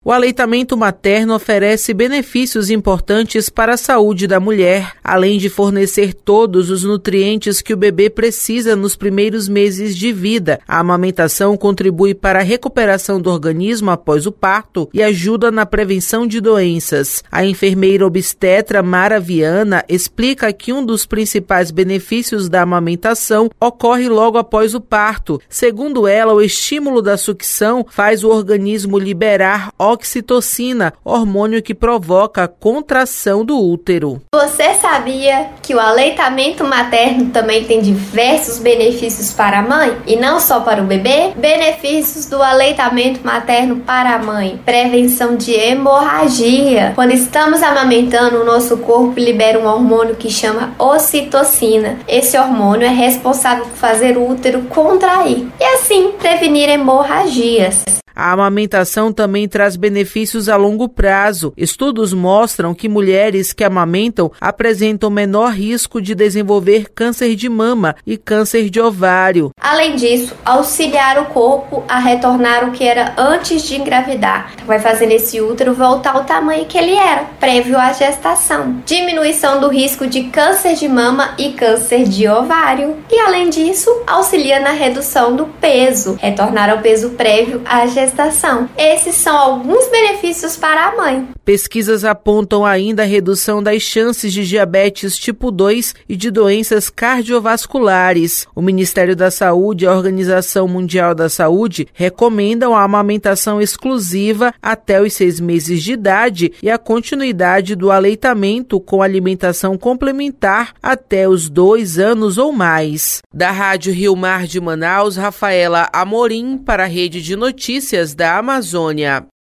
O aleitamento materno oferece benefícios importantes para a saúde da mulher, além de fornecer todos os nutrientes que o bebê precisa nos primeiros meses de vida. A amamentação contribui para a recuperação do organismo após o parto e ajuda na prevenção de doenças. A enfermeira obstetra Mara Viana explica que um dos principais benefícios da amamentação ocorre logo após o parto. Segundo ela, o estímulo da sucção faz o organismo liberar oxitocina, hormônio que provoca a contração do útero. Você sabia que o aleitamento materno também tem diversos benefícios para a mãe e não só para o bebê? Benefícios do aleitamento materno para a mãe: prevenção de hemorragia. Quando estamos amamentando, o nosso corpo libera um hormônio que chama ocitocina. Esse hormônio é responsável por fazer o útero contrair e assim prevenir hemorragias. A amamentação também traz benefícios a longo prazo. Estudos mostram que mulheres que amamentam apresentam menor risco de desenvolver câncer de mama e câncer de ovário. Além disso, auxiliar o corpo a retornar o que era antes de engravidar. Vai fazendo esse útero voltar ao tamanho que ele era, prévio à gestação. Diminuição do risco de câncer de mama e câncer de ovário. E além disso, auxilia na redução do peso, retornar ao peso prévio à gestação. Esses são alguns benefícios para a mãe. Pesquisas apontam ainda a redução das chances de diabetes tipo 2 e de doenças cardiovasculares. O Ministério da Saúde e a Organização Mundial da Saúde recomendam a amamentação exclusiva até os 6 meses de idade e a continuidade do aleitamento com alimentação complementar até os 2 anos ou mais. Da Rádio Rio Mar de Manaus, Rafaela Amorim para a Rede de Notícias da Amazônia.